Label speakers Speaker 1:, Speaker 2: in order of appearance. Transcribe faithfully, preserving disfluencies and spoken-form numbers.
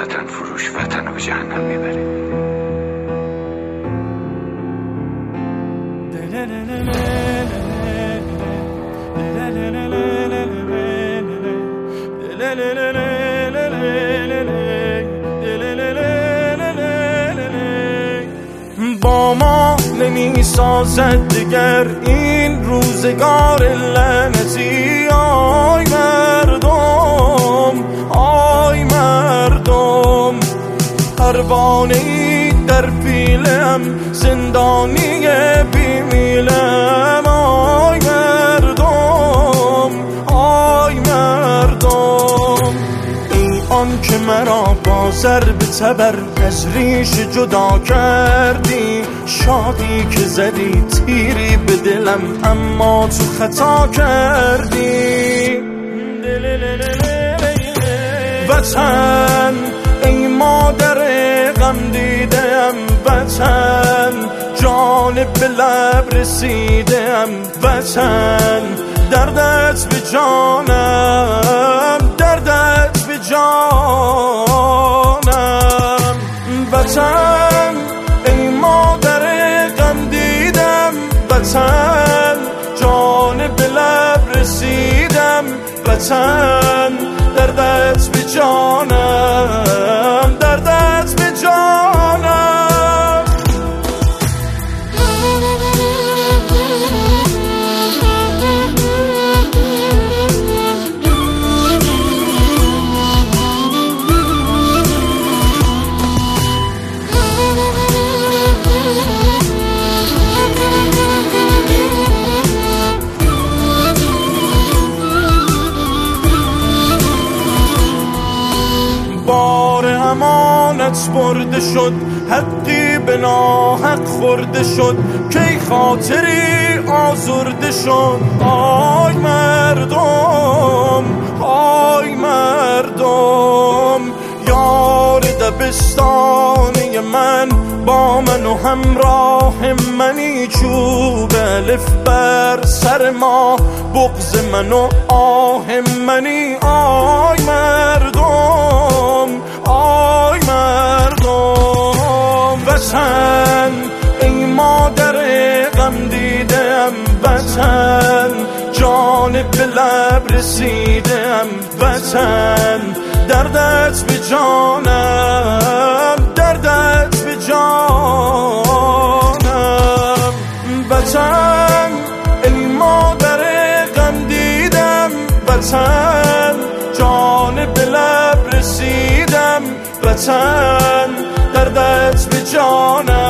Speaker 1: وطن فروش وطن رو به جهنم میبره.
Speaker 2: با ما نمی سازد دیگر این روزگار لعنتی. آی مردم، آی مردم، پروانه‌ای در پیلم، زندانی بیمیلم. آی مردم، آی مردم، ای آن که مرا با ضرب تبر از ریش جدا کردی. شادی که زدی تیری به دلم اما تو خطا کردی. وطن ای مادر غم دیدم، وطن جان به لب رسیدم. وطن دردت به جانم، دردت به جانم. وطن ای مادر غم دیدم، وطن جان به لب رسیدم. وطن دردت به جانم، دردت به جانم. بار امانت برده شد، حقی به ناحق خورده شد. کی خاطری آزرده شد. آی مردم، آی مردم، یار دبستانی من با من و همراه منی. چوب الف بر سر ما، بغض من و آه منی. آی مردم، آی مردم، وطن ای مادر غم دیدم. وطن جان به لب رسیدم. وطن دردت به جانم، دردت به جانم. وطن ای مادر غم دیدم، وطن جان به لب رسیدم. وطن دردت به جانم.